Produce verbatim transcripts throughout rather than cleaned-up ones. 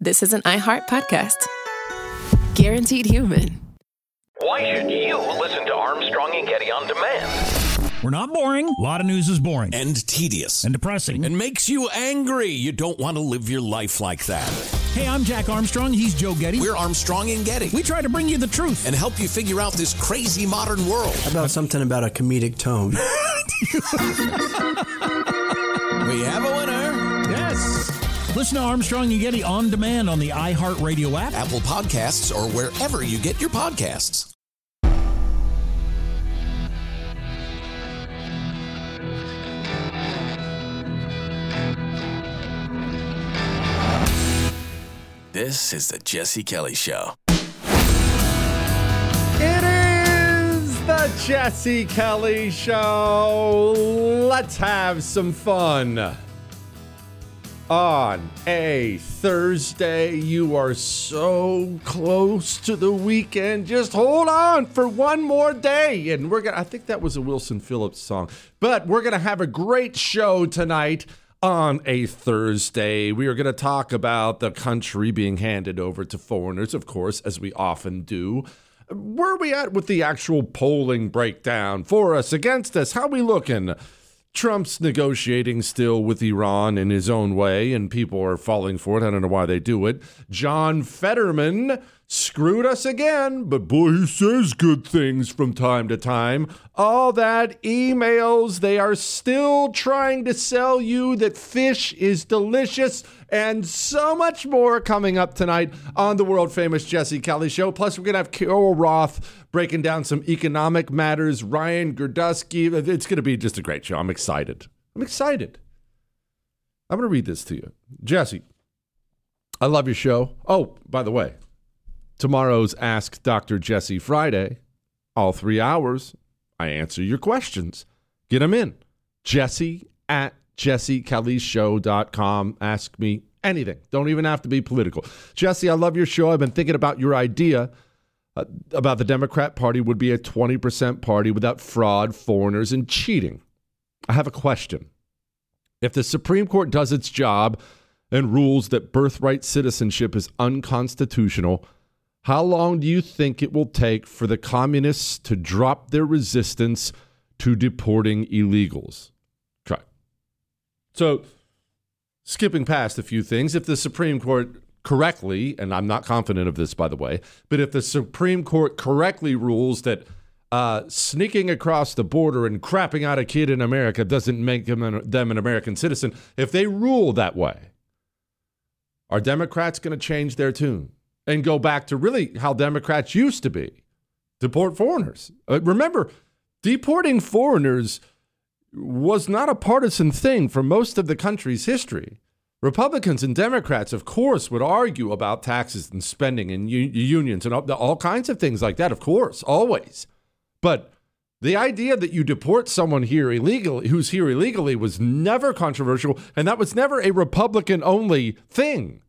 this is an iHeart podcast. Guaranteed human. Why should you listen to Armstrong and Getty on demand? We're not boring. A lot of news is boring. And tedious. And depressing. And makes you angry. You don't want to live your life like that. Hey, I'm Jack Armstrong. He's Joe Getty. We're Armstrong and Getty. We try to bring you the truth. And help you figure out this crazy modern world. How about something about a comedic tone? We have a winner. Yes. Listen to Armstrong and Getty on demand on the iHeartRadio app, Apple Podcasts, or wherever you get your podcasts. This is the Jesse Kelly Show. It is the Jesse Kelly Show. Let's have some fun. On a Thursday, you are so close to the weekend. Just hold on for one more day. And we're going to, I think that was a Wilson Phillips song, but we're going to have a great show tonight. On a Thursday, we are going to talk about the country being handed over to foreigners, of course, as we often do. Where are we at with the actual polling breakdown? For us, against us, how we looking? Trump's negotiating still with Iran in his own way, and people are falling for it. I don't know why they do it. John Fetterman screwed us again, but boy, he says good things from time to time. All that emails, they are still trying to sell you that fish is delicious, and so much more coming up tonight on the world-famous Jesse Kelly Show. Plus, we're going to have Carol Roth breaking down some economic matters, Ryan Gerdusky. It's going to be just a great show. I'm excited. I'm excited. I'm going to read this to you. Jesse, I love your show. Oh, by the way, tomorrow's Ask Doctor Jesse Friday. All three hours, I answer your questions. Get them in. Jesse at jesse kelly show dot com. Ask me anything. Don't even have to be political. Jesse, I love your show. I've been thinking about your idea uh, about the Democrat Party would be a twenty percent party without fraud, foreigners, and cheating. I have a question. If the Supreme Court does its job and rules that birthright citizenship is unconstitutional, how long do you think it will take for the communists to drop their resistance to deporting illegals? Try. So, skipping past a few things, if the Supreme Court correctly, and I'm not confident of this, by the way, but if the Supreme Court correctly rules that uh, sneaking across the border and crapping out a kid in America doesn't make them an, them an American citizen, if they rule that way, are Democrats going to change their tune and go back to really how Democrats used to be? Deport foreigners. Uh, remember, deporting foreigners was not a partisan thing for most of the country's history. Republicans and Democrats, of course, would argue about taxes and spending and u- unions and all, all kinds of things like that, of course, always. But the idea that you deport someone here illegally, who's here illegally, was never controversial, and that was never a Republican-only thing.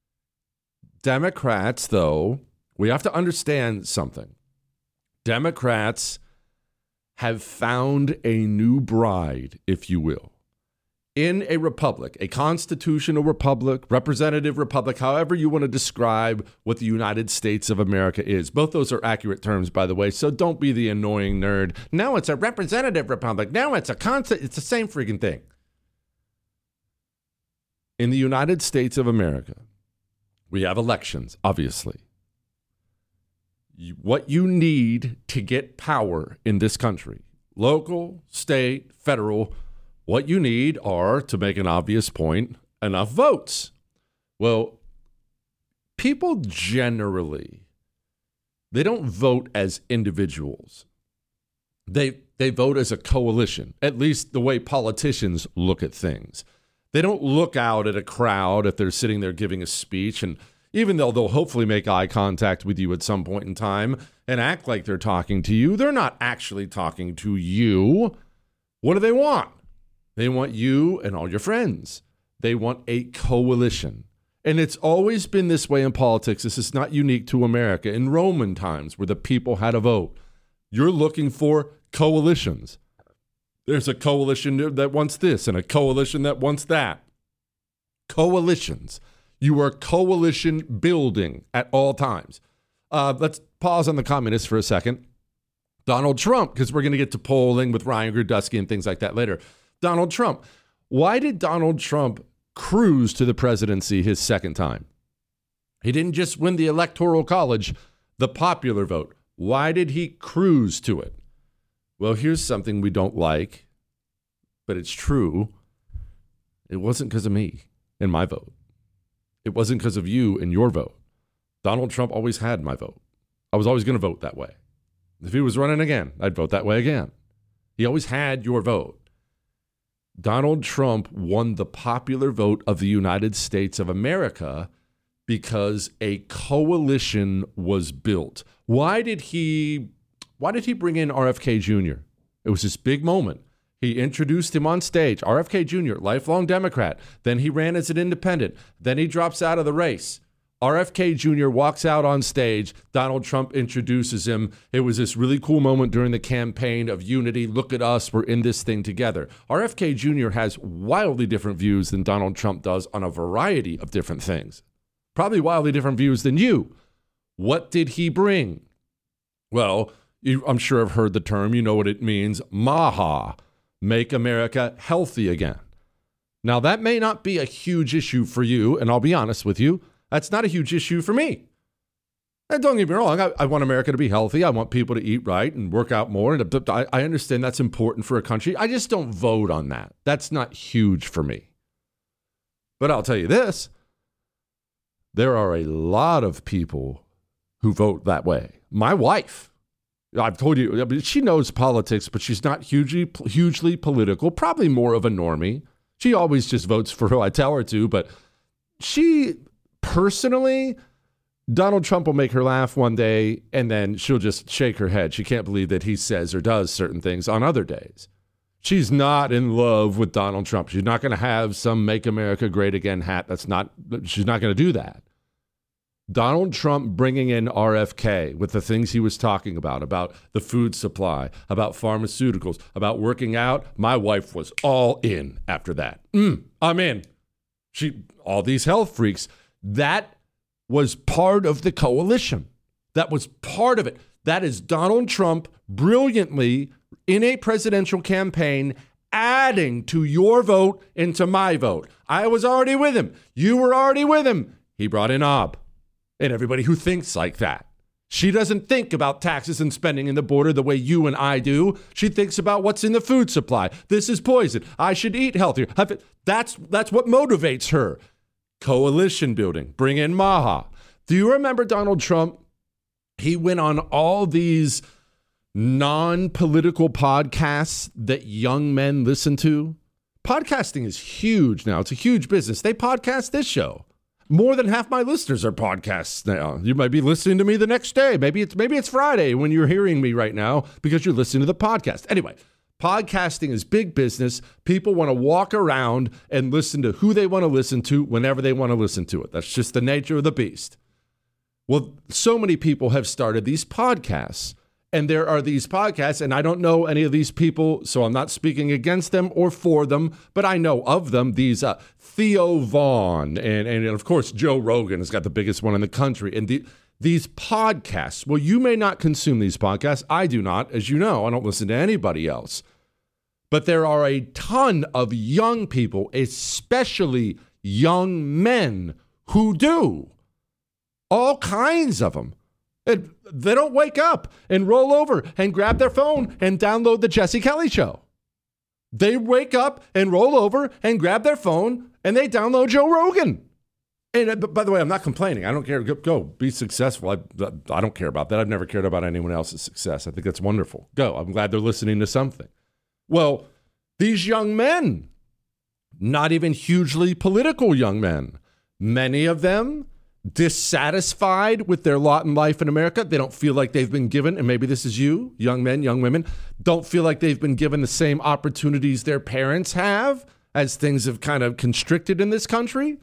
Democrats, though, we have to understand something. Democrats have found a new bride, if you will, in a republic, a constitutional republic, representative republic, however you want to describe what the United States of America is. Both those are accurate terms, by the way, so don't be the annoying nerd. Now it's a representative republic. Now it's a constant. It's the same freaking thing. In the United States of America, we have elections, obviously. What you need to get power in this country, local, state, federal, what you need are, to make an obvious point, enough votes. Well, people generally, they don't vote as individuals. They they vote as a coalition, at least the way politicians look at things. They don't look out at a crowd if they're sitting there giving a speech, and even though they'll hopefully make eye contact with you at some point in time and act like they're talking to you, they're not actually talking to you. What do they want? They want you and all your friends. They want a coalition. And it's always been this way in politics. This is not unique to America. In Roman times, where the people had a vote, you're looking for coalitions. There's a coalition that wants this and a coalition that wants that. Coalitions. You are coalition building at all times. Uh, let's pause on the communists for a second. Donald Trump, because we're going to get to polling with Ryan Grudusky and things like that later. Donald Trump. Why did Donald Trump cruise to the presidency his second time? He didn't just win the Electoral College, the popular vote. Why did he cruise to it? Well, here's something we don't like, but it's true. It wasn't because of me and my vote. It wasn't because of you and your vote. Donald Trump always had my vote. I was always going to vote that way. If he was running again, I'd vote that way again. He always had your vote. Donald Trump won the popular vote of the United States of America because a coalition was built. Why did he, why did he bring in R F K Junior? It was this big moment. He introduced him on stage. R F K Junior, lifelong Democrat. Then he ran as an independent. Then he drops out of the race. R F K Junior walks out on stage. Donald Trump introduces him. It was this really cool moment during the campaign of unity. Look at us. We're in this thing together. R F K Junior has wildly different views than Donald Trump does on a variety of different things. Probably wildly different views than you. What did he bring? Well, you, I'm sure I've heard the term. You know what it means. MAHA. Make America healthy again. Now, that may not be a huge issue for you, and I'll be honest with you. That's not a huge issue for me. And don't get me wrong, I, I want America to be healthy. I want people to eat right and work out more. And I, I understand that's important for a country. I just don't vote on that. That's not huge for me. But I'll tell you this. There are a lot of people who vote that way. My wife, I've told you, she knows politics, but she's not hugely, hugely political, probably more of a normie. She always just votes for who I tell her to, but she... Personally, Donald Trump will make her laugh one day and then she'll just shake her head. She can't believe that he says or does certain things on other days. She's not in love with Donald Trump. She's not going to have some Make America Great Again hat. That's not, she's not going to do that. Donald Trump bringing in R F K with the things he was talking about, about the food supply, about pharmaceuticals, about working out. My wife was all in after that. Mm, I'm in. She, all these health freaks. That was part of the coalition. That was part of it. That is Donald Trump brilliantly in a presidential campaign adding to your vote and to my vote. I was already with him. You were already with him. He brought in Ob and everybody who thinks like that. She doesn't think about taxes and spending in the border the way you and I do. She thinks about what's in the food supply. This is poison. I should eat healthier. That's, that's what motivates her. Coalition building, bring in MAHA. Do you remember Donald Trump? He went on all these non-political podcasts that young men listen to. Podcasting is huge now. It's a huge business. They podcast this show. More than half my listeners are podcasts now. You might be listening to me the next day. Maybe it's maybe it's Friday when you're hearing me right now because you're listening to the podcast. Anyway, podcasting is big business. People want to walk around and listen to who they want to listen to whenever they want to listen to it. That's just the nature of the beast. Well, so many people have started these podcasts, and there are these podcasts, and I don't know any of these people, so I'm not speaking against them or for them, but I know of them. These uh, Theo Vaughn and, and, of course, Joe Rogan has got the biggest one in the country. And the These podcasts, well, you may not consume these podcasts. I do not. As you know, I don't listen to anybody else. But there are a ton of young people, especially young men, who do. All kinds of them. And they don't wake up and roll over and grab their phone and download the Jesse Kelly Show. They wake up and roll over and grab their phone and they download Joe Rogan. And by the way, I'm not complaining. I don't care. Go, go be successful. I, I don't care about that. I've never cared about anyone else's success. I think that's wonderful. Go. I'm glad they're listening to something. Well, these young men, not even hugely political young men, many of them dissatisfied with their lot in life in America. They don't feel like they've been given, and maybe this is you, young men, young women, don't feel like they've been given the same opportunities their parents have as things have kind of constricted in this country.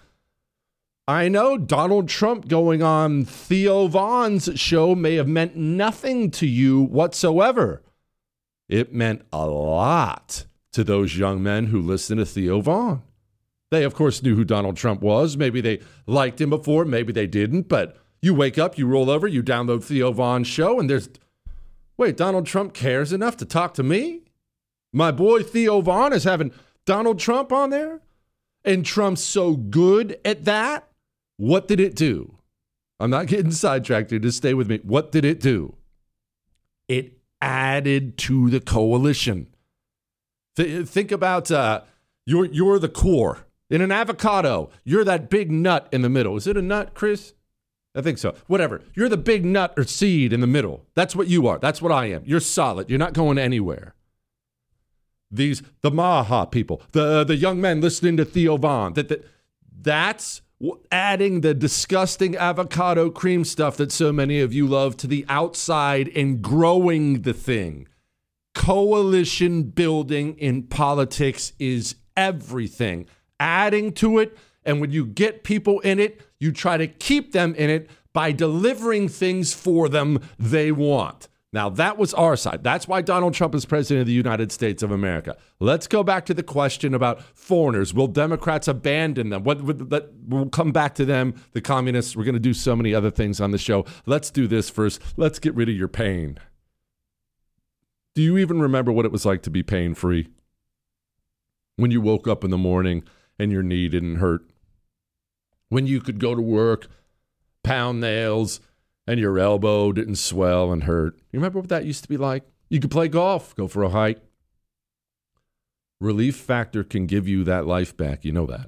I know Donald Trump going on Theo Vaughn's show may have meant nothing to you whatsoever. It meant a lot to those young men who listen to Theo Vaughn. They, of course, knew who Donald Trump was. Maybe they liked him before, maybe they didn't. But you wake up, you roll over, you download Theo Von's show, and there's, wait, Donald Trump cares enough to talk to me? My boy Theo Von is having Donald Trump on there? And Trump's so good at that? What did it do? I'm not getting sidetracked here. Just stay with me. What did it do? It added to the coalition. Th- think about uh, you're, you're the core. In an avocado, you're that big nut in the middle. Is it a nut, Chris? I think so. Whatever. You're the big nut or seed in the middle. That's what you are. That's what I am. You're solid. You're not going anywhere. These, the Maha people, the the young men listening to Theo Von, that, that that's adding the disgusting avocado cream stuff that so many of you love to the outside and growing the thing. Coalition building in politics is everything. Adding to it, and when you get people in it, you try to keep them in it by delivering things for them they want. Now, that was our side. That's why Donald Trump is president of the United States of America. Let's go back to the question about foreigners. Will Democrats abandon them? What, what, we'll come back to them, the communists. We're going to do so many other things on the show. Let's do this first. Let's get rid of your pain. Do you even remember what it was like to be pain-free? When you woke up in the morning and your knee didn't hurt? When you could go to work, pound nails, and your elbow didn't swell and hurt. You remember what that used to be like? You could play golf, go for a hike. Relief Factor can give you that life back. You know that.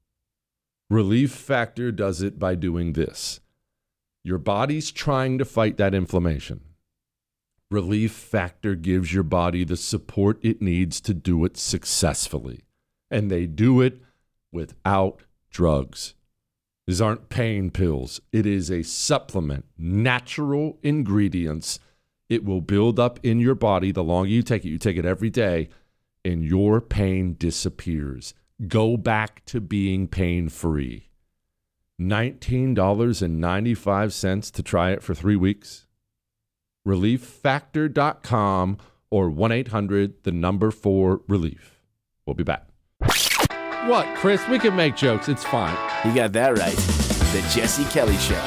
Relief Factor does it by doing this. Your body's trying to fight that inflammation. Relief Factor gives your body the support it needs to do it successfully. And they do it without drugs. These aren't pain pills. It is a supplement, natural ingredients. It will build up in your body the longer you take it. You take it every day, and your pain disappears. Go back to being pain-free. nineteen dollars and ninety-five cents to try it for three weeks. relief factor dot com or one eight hundred, the number four relief. We'll be back. What, Chris? We can make jokes. It's fine. You got that right. The Jesse Kelly Show.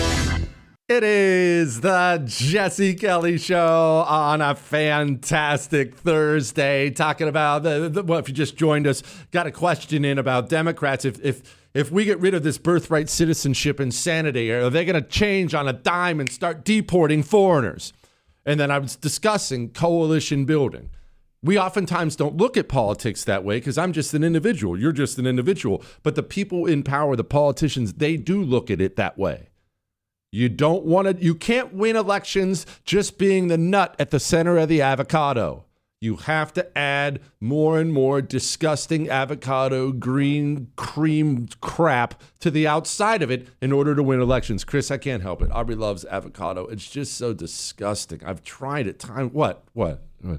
It is the Jesse Kelly Show on a fantastic Thursday, talking about the, the well, if you just joined us, got a question in about Democrats. If if if we get rid of this birthright citizenship insanity, are they going to change on a dime and start deporting foreigners? And then I was discussing coalition building. We oftentimes don't look at politics that way because I'm just an individual. You're just an individual. But the people in power, the politicians, they do look at it that way. You don't want to, you can't win elections just being the nut at the center of the avocado. You have to add more and more disgusting avocado green cream crap to the outside of it in order to win elections. Chris, I can't help it. Aubrey loves avocado. It's just so disgusting. I've tried it. Time. What? What? What?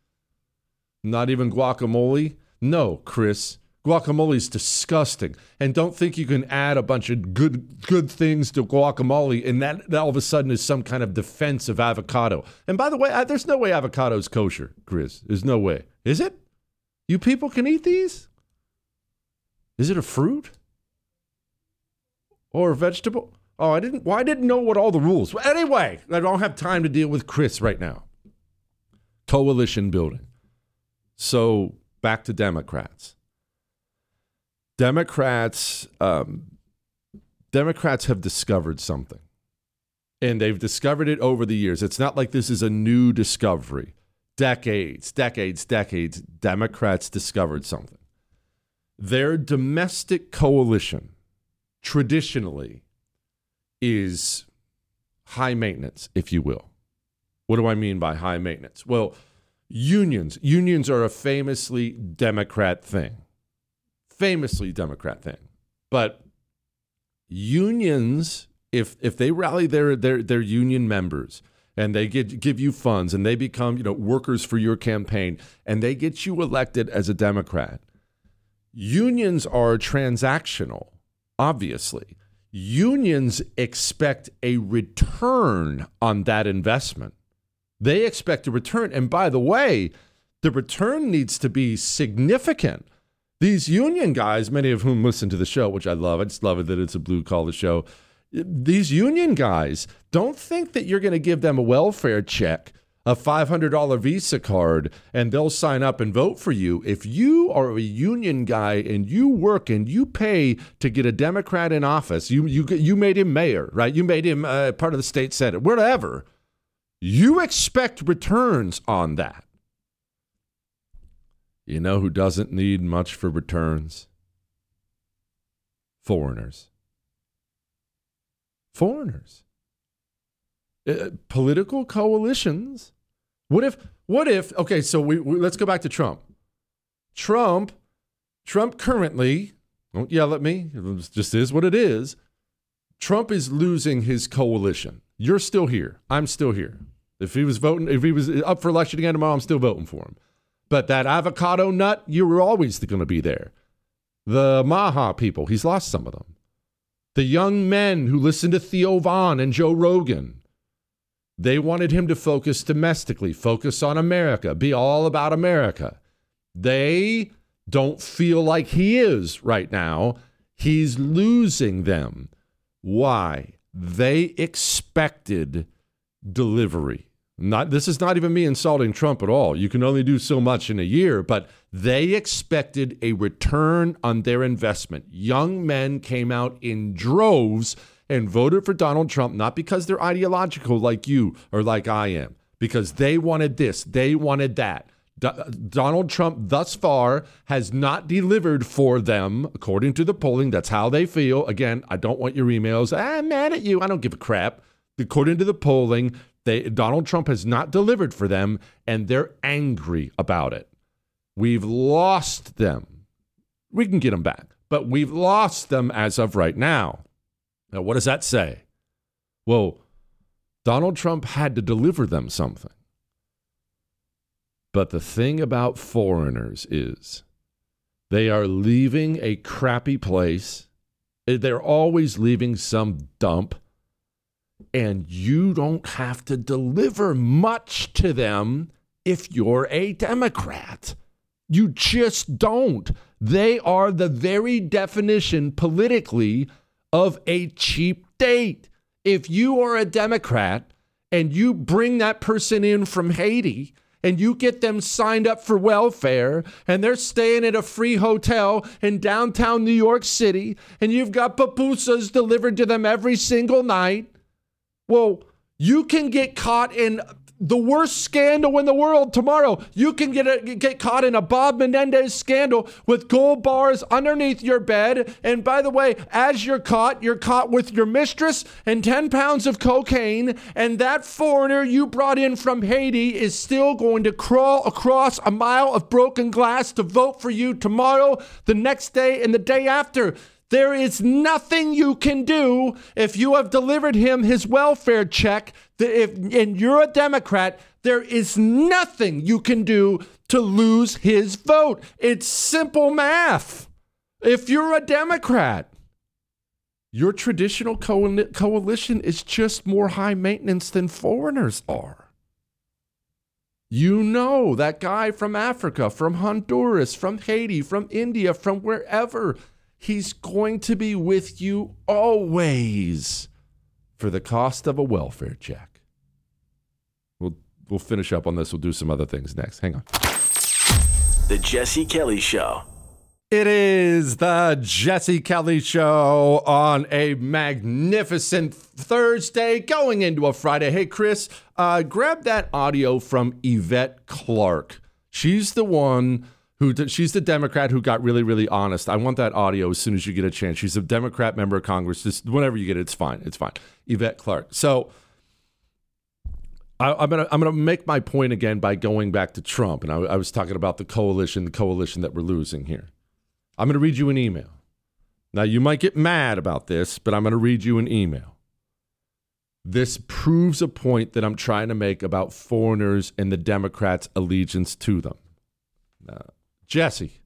Not even guacamole? No, Chris. Guacamole's disgusting. And don't think you can add a bunch of good good things to guacamole and that, that all of a sudden is some kind of defense of avocado. And by the way, I, there's no way avocado's kosher, Chris. There's no way. Is it? You people can eat these? Is it a fruit? Or a vegetable? Oh, I didn't, well, I didn't know what all the rules were. Anyway, I don't have time to deal with Chris right now. Coalition building. So back to Democrats. Democrats, um, Democrats have discovered something, and they've discovered it over the years. It's not like this is a new discovery. Decades, decades, decades, Democrats discovered something. Their domestic coalition traditionally is high maintenance, if you will. What do I mean by high maintenance? Well, Unions. Unions are a famously Democrat thing. Famously Democrat thing. But unions, if if they rally their their, their union members and they get, give you funds and they become, you know, workers for your campaign and they get you elected as a Democrat, unions are transactional, obviously. Unions expect a return on that investment. They expect a return. And by the way, the return needs to be significant. These union guys, many of whom listen to the show, which I love. I just love it that it's a blue-collar show. These union guys, don't think that you're going to give them a welfare check, a five hundred dollars Visa card, and they'll sign up and vote for you. If you are a union guy and you work and you pay to get a Democrat in office, you you you made him mayor, right? You made him uh, part of the state senate, whatever. You expect returns on that. You know who doesn't need much for returns? Foreigners. Foreigners. Uh, political coalitions. What if, what if, okay, so we, we let's go back to Trump. Trump, Trump currently, don't yell at me, it just is what it is. Trump is losing his coalition. You're still here. I'm still here. If he was voting, if he was up for election again tomorrow, I'm still voting for him. But that avocado nut, you were always going to be there. The Maha people, he's lost some of them. The young men who listen to Theo Vaughn and Joe Rogan, they wanted him to focus domestically, focus on America, be all about America. They don't feel like he is right now. He's losing them. Why? They expected delivery. Not, this is not even me insulting Trump at all. You can only do so much in a year, but they expected a return on their investment. Young men came out in droves and voted for Donald Trump, not because they're ideological like you or like I am, because they wanted this, they wanted that. Do- Donald Trump thus far has not delivered for them, according to the polling. That's how they feel. Again, I don't want your emails. I'm mad at you. I don't give a crap. According to the polling, they, Donald Trump has not delivered for them, and they're angry about it. We've lost them. We can get them back, but we've lost them as of right now. Now, what does that say? Well, Donald Trump had to deliver them something. But the thing about foreigners is they are leaving a crappy place. They're always leaving some dump. And you don't have to deliver much to them if you're a Democrat. You just don't. They are the very definition politically of a cheap date. If you are a Democrat and you bring that person in from Haiti and you get them signed up for welfare and they're staying at a free hotel in downtown New York City and you've got pupusas delivered to them every single night, well, you can get caught in the worst scandal in the world tomorrow. You can get a, get caught in a Bob Menendez scandal with gold bars underneath your bed. And by the way, as you're caught, you're caught with your mistress and ten pounds of cocaine. And that foreigner you brought in from Haiti is still going to crawl across a mile of broken glass to vote for you tomorrow, the next day, and the day after. There is nothing you can do if you have delivered him his welfare check. If, and you're a Democrat, there is nothing you can do to lose his vote. It's simple math. If you're a Democrat, your traditional co- coalition is just more high maintenance than foreigners are. You know, that guy from Africa, from Honduras, from Haiti, from India, from wherever, he's going to be with you always for the cost of a welfare check. We'll we'll finish up on this. We'll do some other things next. Hang on. The Jesse Kelly Show. It is the Jesse Kelly Show on a magnificent Thursday going into a Friday. Hey, Chris, uh, grab that audio from Yvette Clarke. She's the one who, she's the Democrat who got really, really honest. I want that audio as soon as you get a chance. She's a Democrat member of Congress. Just whenever you get it, it's fine. It's fine. Yvette Clarke. So I, I'm gonna I'm gonna make my point again by going back to Trump, and I, I was talking about the coalition, the coalition that we're losing here. I'm gonna read you an email. Now you might get mad about this, but I'm gonna read you an email. This proves a point that I'm trying to make about foreigners and the Democrats' allegiance to them. Now, Jesse,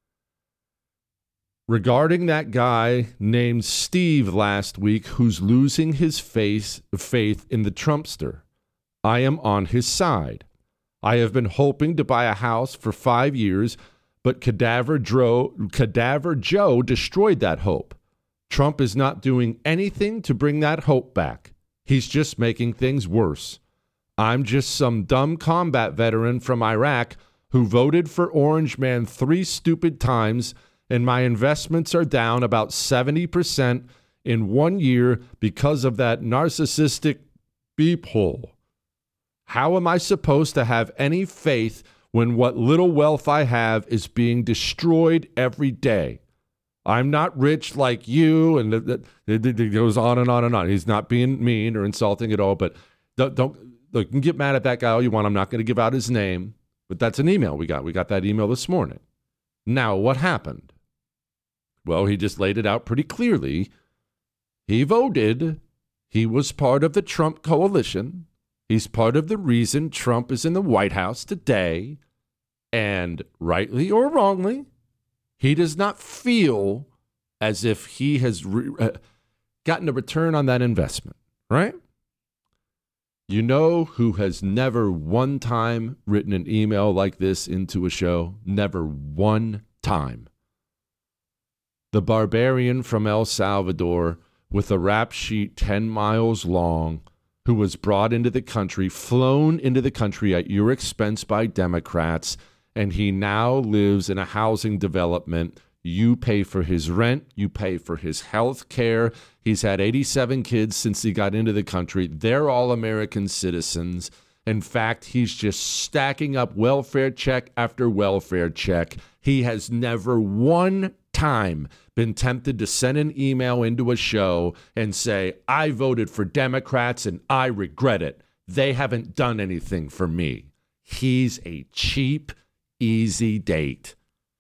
regarding that guy named Steve last week who's losing his face, faith in the Trumpster, I am on his side. I have been hoping to buy a house for five years, but Cadaver Joe, Cadaver Joe destroyed that hope. Trump is not doing anything to bring that hope back. He's just making things worse. I'm just some dumb combat veteran from Iraq who voted for Orange Man three stupid times, and my investments are down about seventy percent in one year because of that narcissistic beep hole. How am I supposed to have any faith when what little wealth I have is being destroyed every day? I'm not rich like you, and it goes on and on and on. He's not being mean or insulting at all, but don't, don't look, you can get mad at that guy all you want. I'm not going to give out his name, but that's an email we got. We got that email this morning. Now, what happened? Well, he just laid it out pretty clearly. He voted. He was part of the Trump coalition. He's part of the reason Trump is in the White House today. And rightly or wrongly, he does not feel as if he has re- uh, gotten a return on that investment, right? You know who has never one time written an email like this into a show? Never one time. The barbarian from El Salvador with a rap sheet ten miles long who was brought into the country, flown into the country at your expense by Democrats, and he now lives in a housing development. You pay for his rent. You pay for his health care. He's had eighty-seven kids since he got into the country. They're all American citizens. In fact, he's just stacking up welfare check after welfare check. He has never one time been tempted to send an email into a show and say, I voted for Democrats and I regret it. They haven't done anything for me. He's a cheap, easy date.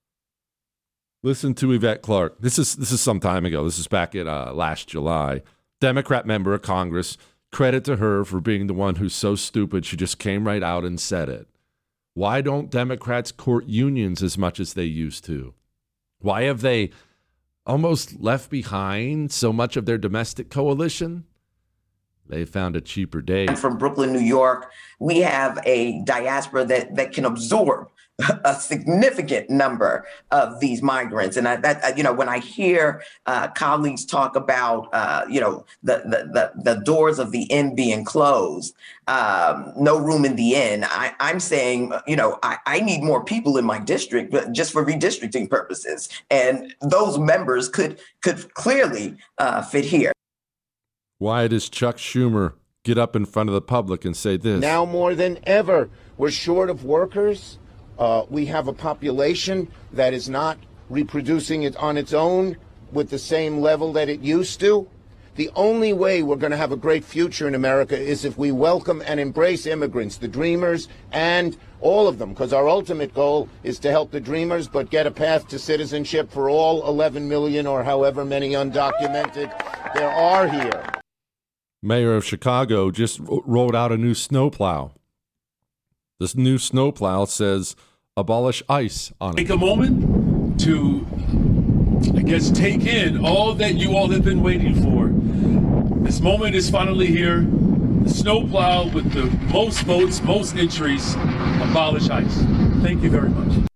Listen to Yvette Clarke. This is this is some time ago. This is back in uh, last July. Democrat member of Congress. Credit to her for being the one who's so stupid she just came right out and said it. Why don't Democrats court unions as much as they used to? Why have they almost left behind so much of their domestic coalition? They found a cheaper date. I'm from Brooklyn, New York. We have a diaspora that, that can absorb a significant number of these migrants. And I, that, you know, when I hear uh, colleagues talk about, uh, you know, the, the, the, the doors of the inn being closed, um, no room in the inn, I, I'm saying, you know, I, I need more people in my district, but just for redistricting purposes. And those members could could clearly uh, fit here. Why does Chuck Schumer get up in front of the public and say this? Now more than ever, we're short of workers. Uh, we have a population that is not reproducing it on its own with the same level that it used to. The only way we're going to have a great future in America is if we welcome and embrace immigrants, the dreamers, and all of them, because our ultimate goal is to help the dreamers, but get a path to citizenship for all eleven million or however many undocumented there are here. Mayor of Chicago just rolled out a new snowplow. This new snowplow says abolish ICE on it. Take a moment to, I guess, take in all that you all have been waiting for. This moment is finally here. The snowplow with the most votes, most entries, abolish ICE. Thank you very much.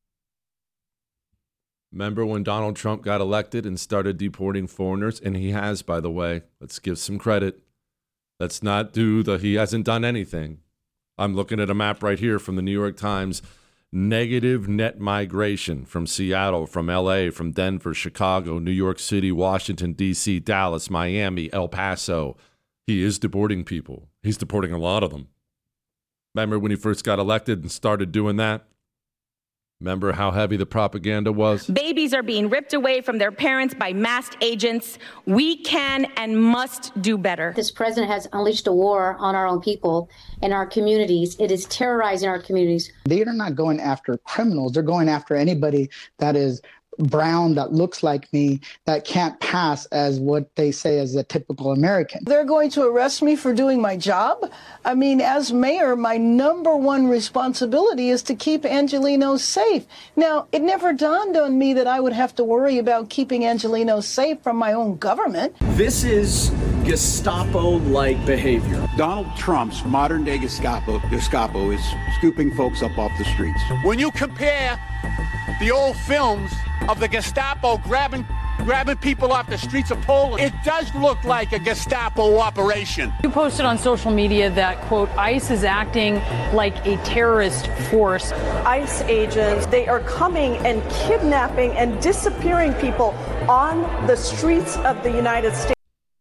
Remember when Donald Trump got elected and started deporting foreigners? And he has, by the way. Let's give some credit. Let's not do the he hasn't done anything. I'm looking at a map right here from the New York Times. Negative net migration from Seattle, from L A, from Denver, Chicago, New York City, Washington, D C, Dallas, Miami, El Paso. He is deporting people. He's deporting a lot of them. Remember when he first got elected and started doing that? Remember how heavy the propaganda was? Babies are being ripped away from their parents by masked agents. We can and must do better. This president has unleashed a war on our own people and our communities. It is terrorizing our communities. They are not going after criminals. They're going after anybody that is brown, that looks like me, that can't pass as what they say as a typical American. They're going to arrest me for doing my job. I mean, as mayor, my number one responsibility is to keep Angelenos safe. Now, it never dawned on me that I would have to worry about keeping Angelenos safe from my own government. This is Gestapo-like behavior. Donald Trump's modern-day Gestapo, Gestapo is scooping folks up off the streets. When you compare the old films of the Gestapo grabbing grabbing people off the streets of Poland, it does look like a Gestapo operation. You posted on social media that, quote, ICE is acting like a terrorist force. ICE agents, they are coming and kidnapping and disappearing people on the streets of the United States.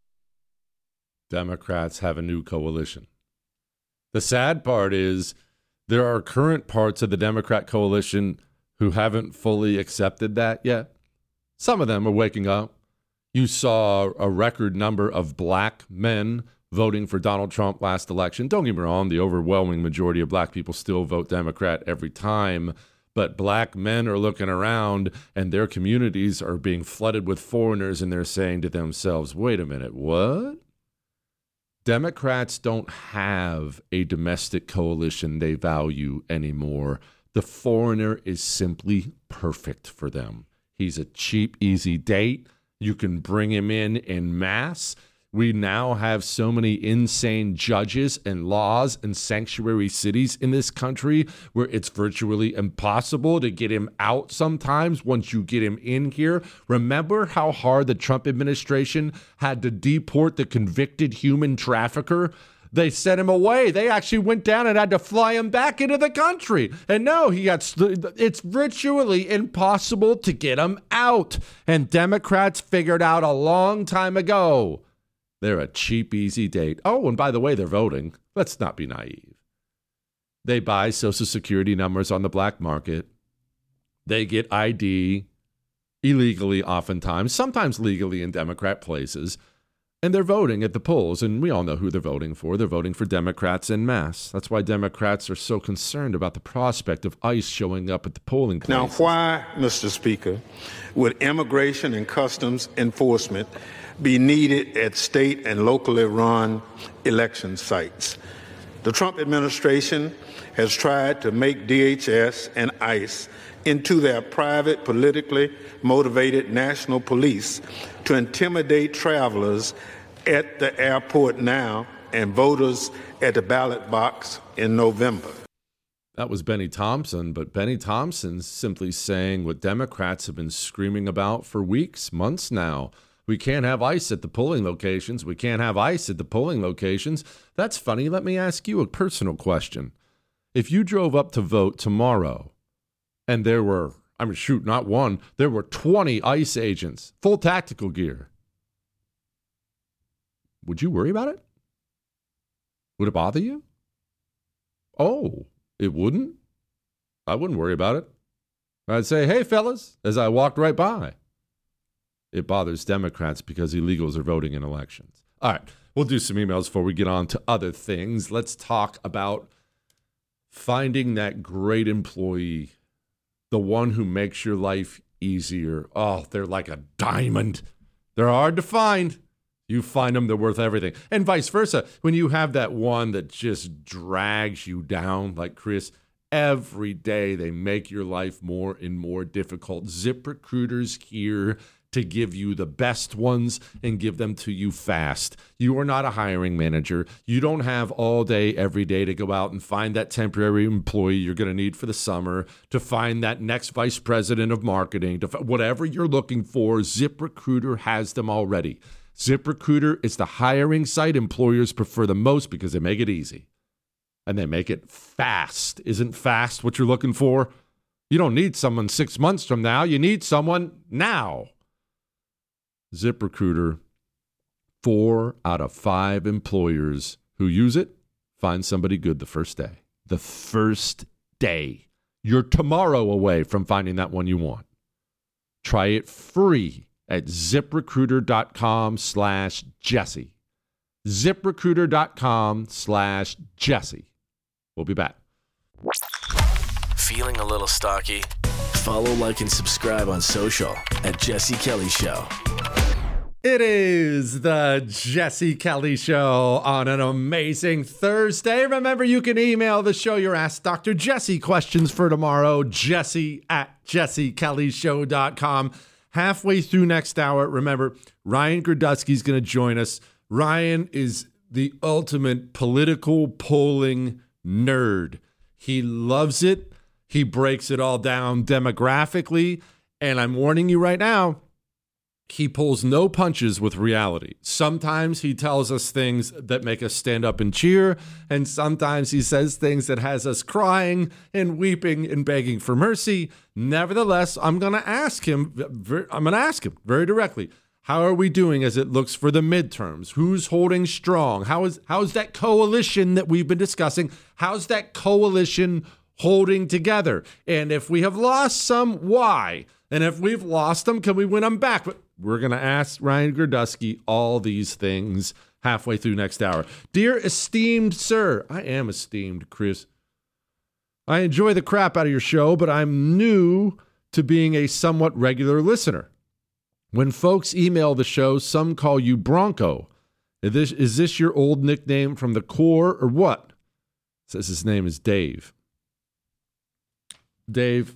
Democrats have a new coalition. The sad part is there are current parts of the Democrat coalition who haven't fully accepted that yet. Some of them are waking up. You saw a record number of black men voting for Donald Trump last election. Don't get me wrong, the overwhelming majority of black people still vote Democrat every time. But black men are looking around and their communities are being flooded with foreigners, and they're saying to themselves, wait a minute, what? Democrats don't have a domestic coalition they value anymore. The foreigner is simply perfect for them. He's a cheap, easy date. You can bring him in en masse. We now have so many insane judges and laws and sanctuary cities in this country where it's virtually impossible to get him out sometimes once you get him in here. Remember how hard the Trump administration had to deport the convicted human trafficker? They sent him away. They actually went down and had to fly him back into the country. And no, he got, it's virtually impossible to get him out. And Democrats figured out a long time ago, they're a cheap, easy date. Oh, and by the way, they're voting. Let's not be naive. They buy Social Security numbers on the black market. They get I D illegally oftentimes, sometimes legally in Democrat places. And they're voting at the polls, and we all know who they're voting for. They're voting for Democrats en masse. That's why Democrats are so concerned about the prospect of ICE showing up at the polling places. Now, why, Mister Speaker, would immigration and customs enforcement be needed at state and locally run election sites? The Trump administration has tried to make D H S and ICE into their private, politically motivated national police to intimidate travelers at the airport now and voters at the ballot box in November. That was Benny Thompson, but Benny Thompson's simply saying what Democrats have been screaming about for weeks, months now. We can't have ICE at the polling locations. We can't have ICE at the polling locations. That's funny. Let me ask you a personal question. If you drove up to vote tomorrow and there were, I mean, shoot, not one, there were twenty ICE agents, full tactical gear, would you worry about it? Would it bother you? Oh, it wouldn't? I wouldn't worry about it. I'd say, hey, fellas, as I walked right by. It bothers Democrats because illegals are voting in elections. All right, we'll do some emails before we get on to other things. Let's talk about finding that great employee, the one who makes your life easier. Oh, they're like a diamond. They're hard to find. You find them, they're worth everything. And vice versa. When you have that one that just drags you down, like Chris, every day they make your life more and more difficult. ZipRecruiter's here to give you the best ones and give them to you fast. You are not a hiring manager. You don't have all day, every day to go out and find that temporary employee you're going to need for the summer, to find that next vice president of marketing, to whatever you're looking for. ZipRecruiter has them already. ZipRecruiter is the hiring site employers prefer the most because they make it easy and they make it fast. Isn't fast what you're looking for? You don't need someone six months from now. You need someone now. ZipRecruiter, four out of five employers who use it find somebody good the first day. The first day. You're tomorrow away from finding that one you want. Try it free at ZipRecruiter.com slash Jesse. ZipRecruiter.com slash Jesse. We'll be back. Feeling a little stocky? Follow, like, and subscribe on social at Jesse Kelly Show. It is the Jesse Kelly Show on an amazing Thursday. Remember, you can email the show your Ask Doctor Jesse questions for tomorrow, Jesse at jesse kelly show dot com. Halfway through next hour, remember, Ryan Gradusky's going to join us. Ryan is the ultimate political polling nerd. He loves it. He breaks it all down demographically. And I'm warning you right now, he pulls no punches with reality. Sometimes he tells us things that make us stand up and cheer, and sometimes he says things that has us crying and weeping and begging for mercy. Nevertheless, I'm going to ask him, I'm going to ask him very directly, how are we doing as it looks for the midterms? Who's holding strong? How is how's that coalition that we've been discussing? How's that coalition holding together? And if we have lost some, why? And if we've lost them, can we win them back? But we're going to ask Ryan Girdusky all these things halfway through next hour. Dear esteemed sir, I am esteemed, Chris. I enjoy the crap out of your show, but I'm new to being a somewhat regular listener. When folks email the show, some call you Bronco. Is this, is this your old nickname from the Corps or what? It says his name is Dave. Dave,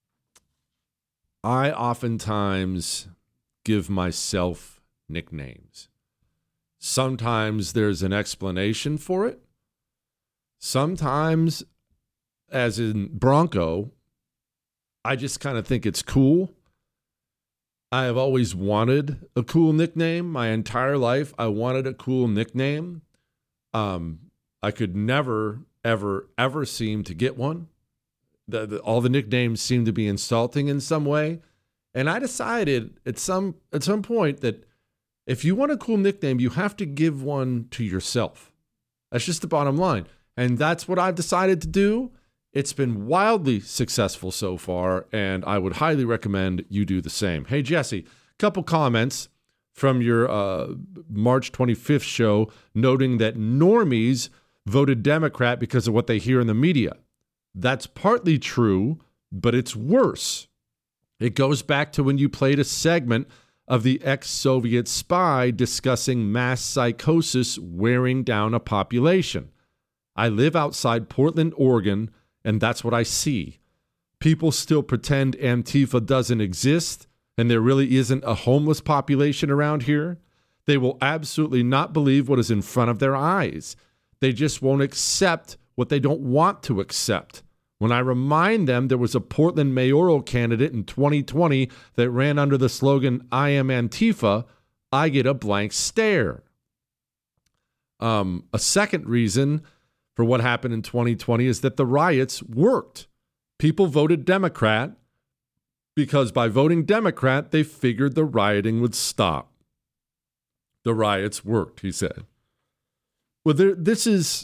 I oftentimes give myself nicknames. Sometimes there's an explanation for it. Sometimes, as in Bronco, I just kind of think it's cool. I have always wanted a cool nickname. My entire life, I wanted a cool nickname. Um, I could never, ever, ever seem to get one. The, the, all the nicknames seem to be insulting in some way. And I decided at some at some point that if you want a cool nickname, you have to give one to yourself. That's just the bottom line. And that's what I've decided to do. It's been wildly successful so far, and I would highly recommend you do the same. Hey, Jesse, a couple comments from your uh, March twenty-fifth show noting that normies voted Democrat because of what they hear in the media. That's partly true, but it's worse. It goes back to when you played a segment of the ex-Soviet spy discussing mass psychosis wearing down a population. I live outside Portland, Oregon, and that's what I see. People still pretend Antifa doesn't exist and there really isn't a homeless population around here. They will absolutely not believe what is in front of their eyes. They just won't accept what they don't want to accept. When I remind them there was a Portland mayoral candidate in twenty twenty that ran under the slogan, I am Antifa, I get a blank stare. Um, a second reason for what happened in twenty twenty is that the riots worked. People voted Democrat because by voting Democrat, they figured the rioting would stop. The riots worked, he said. Well, there, this is...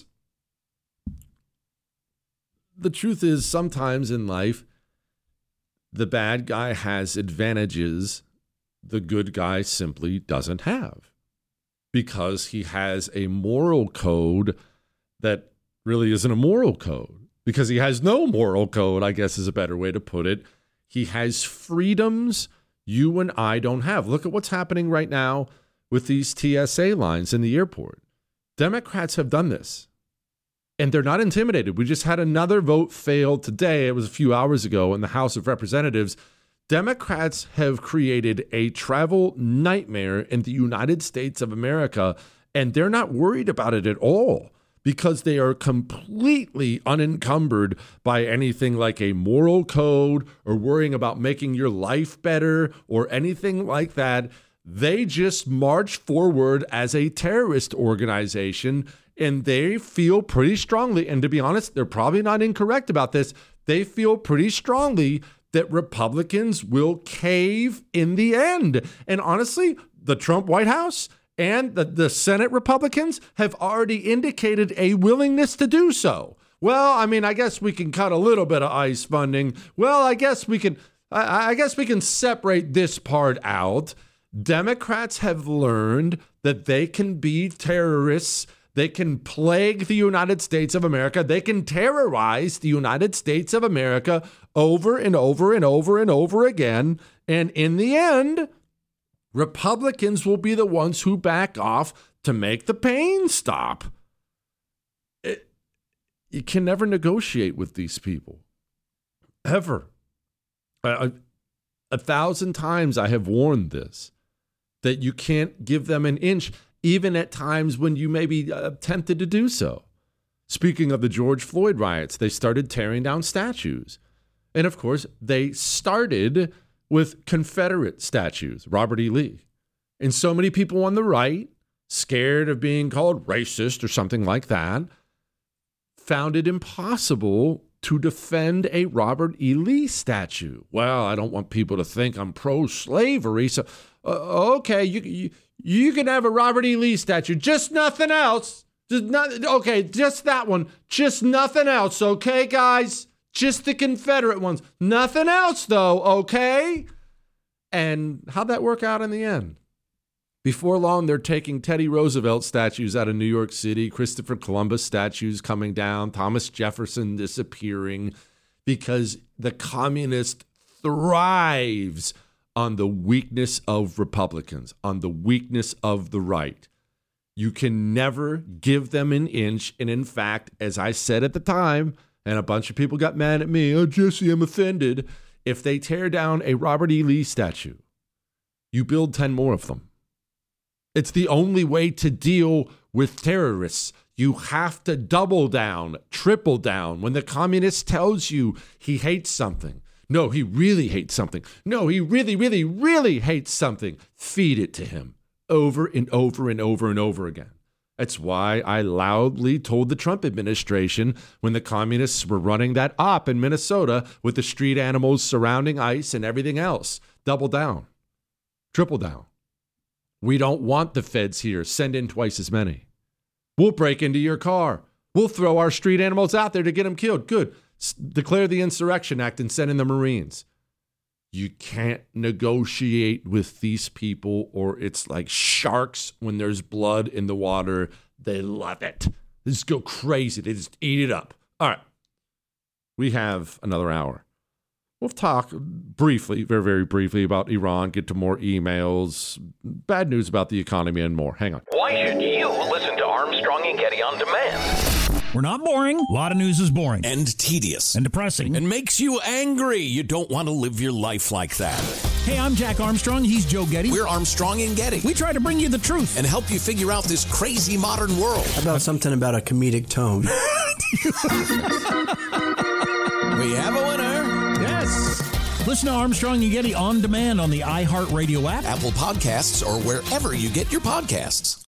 The truth is, sometimes in life, the bad guy has advantages the good guy simply doesn't have because he has a moral code that really isn't a moral code because he has no moral code, I guess is a better way to put it. He has freedoms you and I don't have. Look at what's happening right now with these T S A lines in the airport. Democrats have done this. And they're not intimidated. We just had another vote fail today. It was a few hours ago in the House of Representatives. Democrats have created a travel nightmare in the United States of America, and they're not worried about it at all because they are completely unencumbered by anything like a moral code or worrying about making your life better or anything like that. They just march forward as a terrorist organization. And they feel pretty strongly, and to be honest, they're probably not incorrect about this, they feel pretty strongly that Republicans will cave in the end. And honestly, the Trump White House and the, the Senate Republicans have already indicated a willingness to do so. Well, I mean, I guess we can cut a little bit of ICE funding. Well, I guess we can, I, I guess we can separate this part out. Democrats have learned that they can be terrorists. They can plague the United States of America. They can terrorize the United States of America over and over and over and over again. And in the end, Republicans will be the ones who back off to make the pain stop. It, you can never negotiate with these people. Ever. A, a thousand times I have warned this, that you can't give them an inch. even at times when you may be uh, tempted to do so. Speaking of the George Floyd riots, they started tearing down statues. And of course, they started with Confederate statues, Robert E. Lee. And so many people on the right, scared of being called racist or something like that, found it impossible to defend a Robert E. Lee statue. Well, I don't want people to think I'm pro-slavery, so uh, okay, you, you you can have a Robert E. Lee statue, just nothing else. Just not okay, just that one, just nothing else, okay, guys? Just the Confederate ones, nothing else, though, okay? And how'd that work out in the end? Before long, they're taking Teddy Roosevelt statues out of New York City, Christopher Columbus statues coming down, Thomas Jefferson disappearing, because the communist thrives on the weakness of Republicans, on the weakness of the right. You can never give them an inch. And in fact, as I said at the time, and a bunch of people got mad at me, oh, Jesse, I'm offended. If they tear down a Robert E. Lee statue, you build ten more of them. It's the only way to deal with terrorists. You have to double down, triple down. When the communist tells you he hates something, no, he really hates something. No, he really, really, really hates something. Feed it to him over and over and over and over again. That's why I loudly told the Trump administration when the communists were running that op in Minnesota with the street animals surrounding ICE and everything else. Double down, triple down. We don't want the feds here. Send in twice as many. We'll break into your car. We'll throw our street animals out there to get them killed. Good. S- declare the Insurrection Act and send in the Marines. You can't negotiate with these people, or it's like sharks when there's blood in the water. They love it. They just go crazy. They just eat it up. All right. We have another hour. We'll talk briefly, very, very briefly about Iran, get to more emails, bad news about the economy, and more. Hang on. Why should you listen to Armstrong and Getty on demand? We're not boring. A lot of news is boring. And tedious. And depressing. And makes you angry. You don't want to live your life like that. Hey, I'm Jack Armstrong. He's Joe Getty. We're Armstrong and Getty. We try to bring you the truth. And help you figure out this crazy modern world. How about something about a comedic tone? We have a winner. Yes. Listen to Armstrong and Getty on demand on the iHeartRadio app, Apple Podcasts, or wherever you get your podcasts.